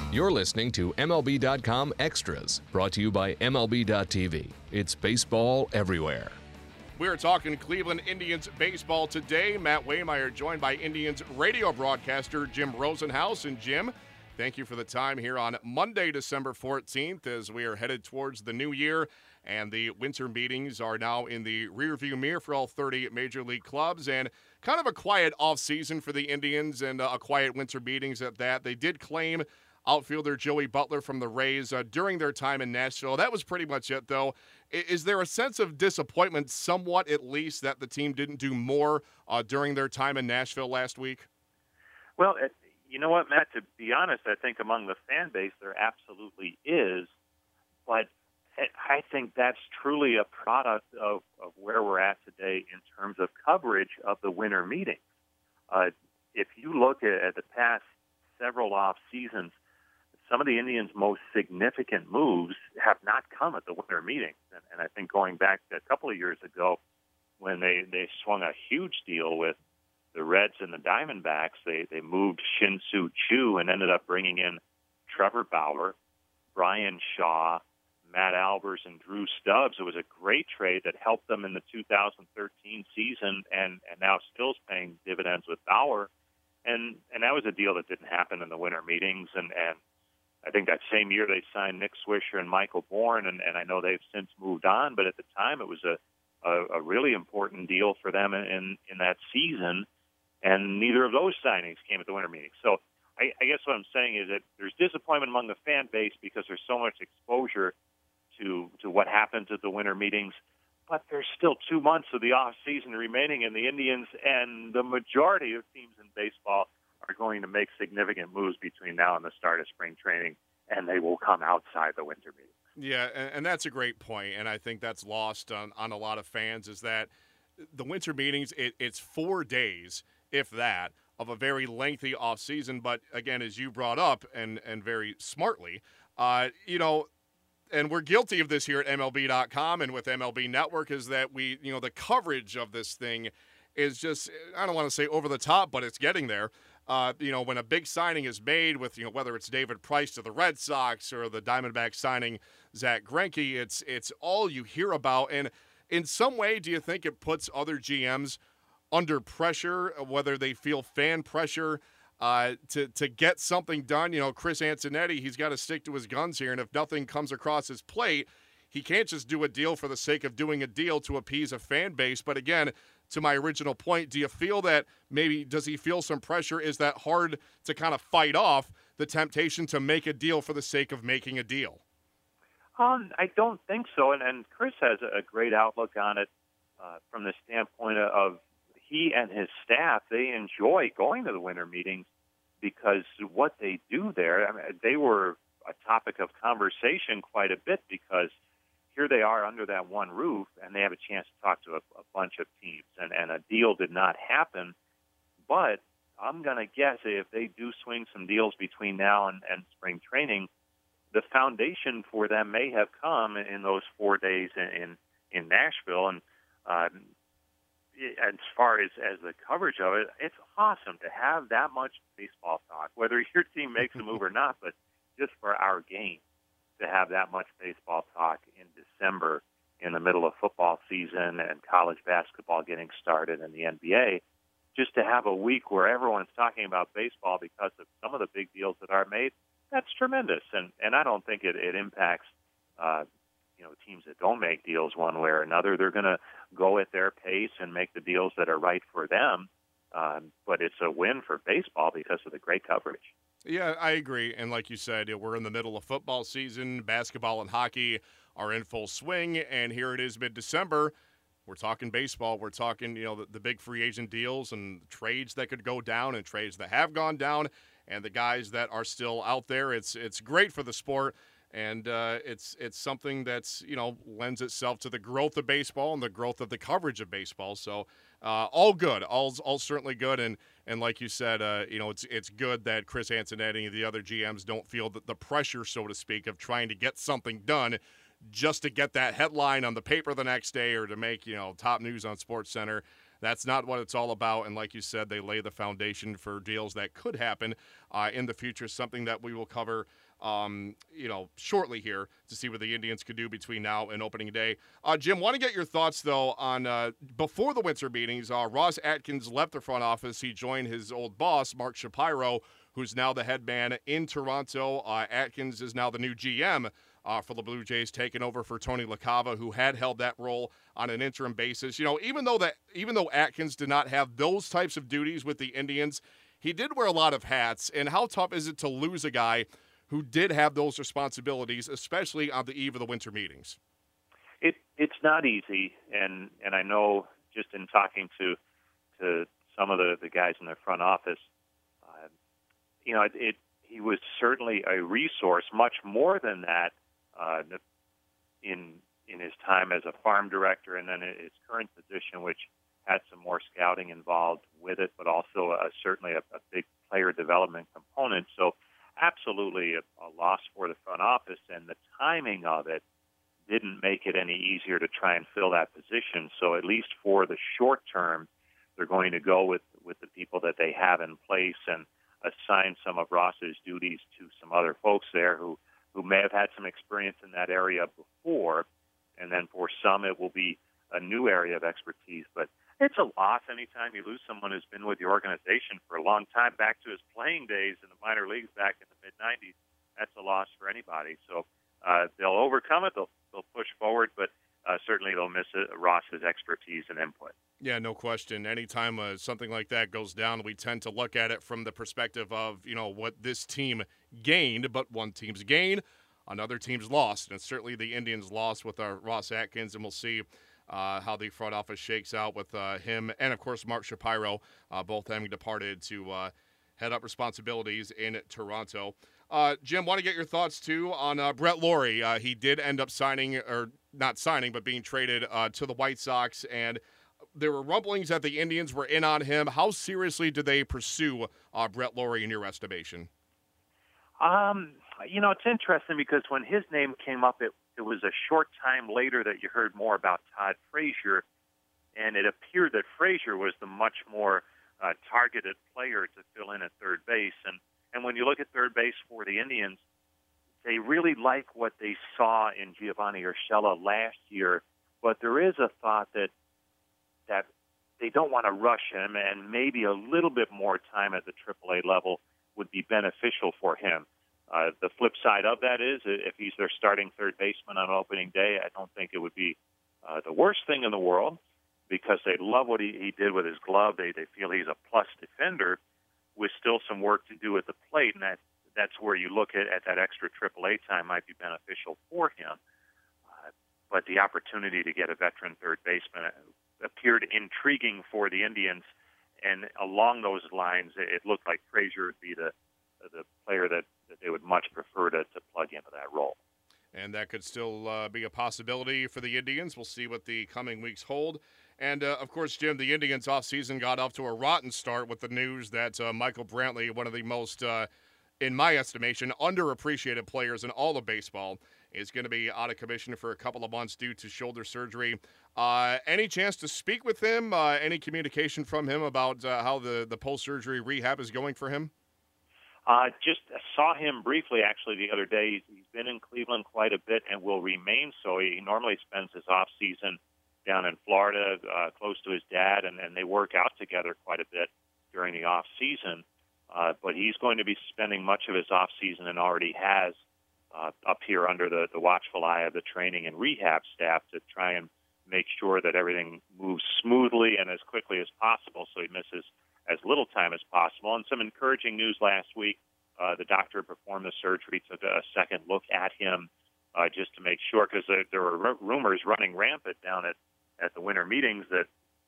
You're listening to MLB.com Extras, brought to you by MLB.tv. It's baseball everywhere. We're talking Cleveland Indians baseball today. Matt Waymeyer joined by Indians radio broadcaster Jim Rosenhaus. And Jim, thank you for the time here on Monday, December 14th, as we are headed towards the new year. And the winter meetings are now in the rearview mirror for all 30 Major League clubs. And kind of a quiet offseason for the Indians and a quiet winter meetings at that. They did claim outfielder Joey Butler from the Rays during their time in Nashville. That was pretty much it, though. Is there a sense of disappointment, somewhat at least, that the team didn't do more during their time in Nashville last week? Well, you know what, Matt? To be honest, I think among the fan base there absolutely is. But I think that's truly a product of where we're at today in terms of coverage of the winter meetings. If you look at the past several off seasons, some of the Indians' most significant moves have not come at the winter meetings. And I think going back a couple of years ago when they swung a huge deal with the Reds and the Diamondbacks, they moved Shin-Soo Choo and ended up bringing in Trevor Bauer, Brian Shaw, Matt Albers, and Drew Stubbs. It was a great trade that helped them in the 2013 season and now still is paying dividends with Bauer. And that was a deal that didn't happen in the winter meetings. And I think that same year they signed Nick Swisher and Michael Bourne, and I know they've since moved on, but at the time it was a really important deal for them in that season, and neither of those signings came at the winter meetings. So I guess what I'm saying is that there's disappointment among the fan base because there's so much exposure to what happens at the winter meetings, but there's still 2 months of the off season remaining, and the Indians and the majority of teams in baseball are going to make significant moves between now and the start of spring training, and they will come outside the winter meetings. Yeah, and that's a great point, and I think that's lost on a lot of fans, is that the winter meetings, it's 4 days, if that, of a very lengthy offseason. But again, as you brought up, and very smartly, and we're guilty of this here at MLB.com and with MLB Network, is that the coverage of this thing is just, I don't want to say over the top, but it's getting there. When a big signing is made with, whether it's David Price to the Red Sox or the Diamondbacks signing Zach Greinke, it's all you hear about. And in some way, do you think it puts other GMs under pressure, whether they feel fan pressure to get something done? Chris Antonetti, he's got to stick to his guns here. And if nothing comes across his plate, he can't just do a deal for the sake of doing a deal to appease a fan base. But again, to my original point, do you feel that maybe, does he feel some pressure? Is that hard to kind of fight off the temptation to make a deal for the sake of making a deal? I don't think so. And Chris has a great outlook on it from the standpoint of he and his staff, they enjoy going to the winter meetings because what they do there, they were a topic of conversation quite a bit because here they are under that one roof, and they have a chance to talk to a bunch of teams. And a deal did not happen, but I'm going to guess if they do swing some deals between now and spring training, the foundation for them may have come in those 4 days in Nashville. And as far as the coverage of it, it's awesome to have that much baseball talk, whether your team makes a move or not, but just for our game, to have that much baseball talk in December in the middle of football season and college basketball getting started in the NBA, just to have a week where everyone's talking about baseball because of some of the big deals that are made, that's tremendous. And I don't think it impacts teams that don't make deals one way or another. They're going to go at their pace and make the deals that are right for them. But it's a win for baseball because of the great coverage. Yeah, I agree. And like you said, we're in the middle of football season. Basketball and hockey are in full swing. And here it is mid-December. We're talking baseball. We're talking, the big free agent deals and trades that could go down and trades that have gone down and the guys that are still out there. It's great for the sport. And it's something that's, lends itself to the growth of baseball and the growth of the coverage of baseball. So all good, all certainly good. And like you said, it's good that Chris Antonetti and the other GMs don't feel that the pressure, so to speak, of trying to get something done just to get that headline on the paper the next day or to make, top news on SportsCenter. That's not what it's all about. And like you said, they lay the foundation for deals that could happen in the future, something that we will cover shortly here to see what the Indians could do between now and opening day. Jim, want to get your thoughts, though, on before the winter meetings, Ross Atkins left the front office. He joined his old boss, Mark Shapiro, who's now the head man in Toronto. Atkins is now the new GM for the Blue Jays, taking over for Tony LaCava, who had held that role on an interim basis. Even though Atkins did not have those types of duties with the Indians, he did wear a lot of hats. And how tough is it to lose a guy who did have those responsibilities, especially on the eve of the winter meetings? It's not easy, and I know just in talking to some of the guys in the front office, he was certainly a resource, much more than that, in his time as a farm director, and then his current position, which had some more scouting involved with it, but also certainly a big player development component. So absolutely a loss for the front office, and the timing of it didn't make it any easier to try and fill that position. So at least for the short term, they're going to go with the people that they have in place and assign some of Ross's duties to some other folks there who may have had some experience in that area before, and then for some it will be a new area of expertise. But it's a loss anytime you lose someone who's been with the organization for a long time, back to his playing days in the minor leagues back in the mid-'90s. That's a loss for anybody. So they'll overcome it. They'll push forward, but certainly they'll miss Ross's expertise and input. Yeah, no question. Anytime something like that goes down, we tend to look at it from the perspective of, what this team gained, but one team's gain, another team's lost. And certainly the Indians lost with Ross Atkins, and we'll see how the front office shakes out with him and, of course, Mark Shapiro, both having departed to head up responsibilities in Toronto. Jim, want to get your thoughts, too, on Brett Lawrie. He did end up being traded to the White Sox, and there were rumblings that the Indians were in on him. How seriously did they pursue Brett Lawrie in your estimation? It's interesting because when his name came up, it was a short time later that you heard more about Todd Frazier, and it appeared that Frazier was the much more targeted player to fill in at third base. And when you look at third base for the Indians, they really like what they saw in Giovanni Urshela last year, but there is a thought that they don't want to rush him, and maybe a little bit more time at the AAA level would be beneficial for him. The flip side of that is, if he's their starting third baseman on opening day, I don't think it would be the worst thing in the world, because they love what he did with his glove. They feel he's a plus defender with still some work to do at the plate, and that's where you look at that extra AAA time might be beneficial for him. But the opportunity to get a veteran third baseman appeared intriguing for the Indians, and along those lines, it looked like Frazier would be the player that they would much prefer to plug into that role. And that could still be a possibility for the Indians. We'll see what the coming weeks hold. And, of course, Jim, the Indians offseason got off to a rotten start with the news that Michael Brantley, one of the most, in my estimation, underappreciated players in all of baseball, is going to be out of commission for a couple of months due to shoulder surgery. Any chance to speak with him? Any communication from him about how the post-surgery rehab is going for him? Just saw him briefly, actually, the other day. He's been in Cleveland quite a bit and will remain so. He normally spends his off-season down in Florida, close to his dad, and they work out together quite a bit during the off-season. But he's going to be spending much of his off-season, and already has, up here under the watchful eye of the training and rehab staff to try and make sure that everything moves smoothly and as quickly as possible, so he misses as little time as possible. And some encouraging news last week. The doctor performed the surgery, took a second look at him just to make sure, because there were rumors running rampant down at the winter meetings that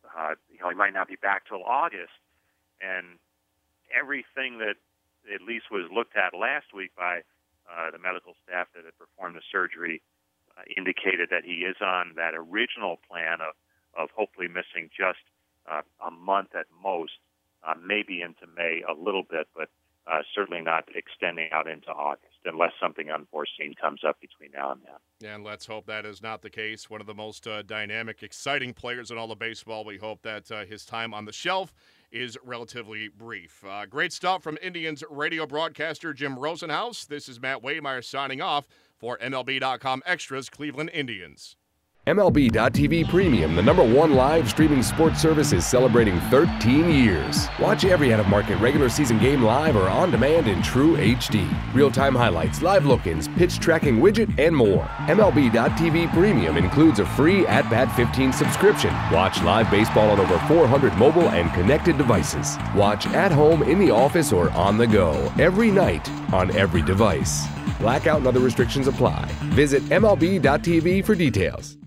he might not be back till August. And everything that at least was looked at last week by the medical staff that had performed the surgery indicated that he is on that original plan of hopefully missing just a month at most, maybe into May a little bit, but certainly not extending out into August. unless something unforeseen comes up between now and then. And let's hope that is not the case. One of the most dynamic, exciting players in all of baseball. We hope that his time on the shelf is relatively brief. Great stuff from Indians radio broadcaster Jim Rosenhaus. This is Matt Waymeyer signing off for MLB.com Extras Cleveland Indians. MLB.tv Premium, the #1 live streaming sports service, is celebrating 13 years. Watch every out-of-market regular season game live or on demand in true HD. Real-time highlights, live look-ins, pitch tracking widget, and more. MLB.tv Premium includes a free At-Bat 15 subscription. Watch live baseball on over 400 mobile and connected devices. Watch at home, in the office, or on the go, every night, on every device. Blackout and other restrictions apply. Visit MLB.tv for details.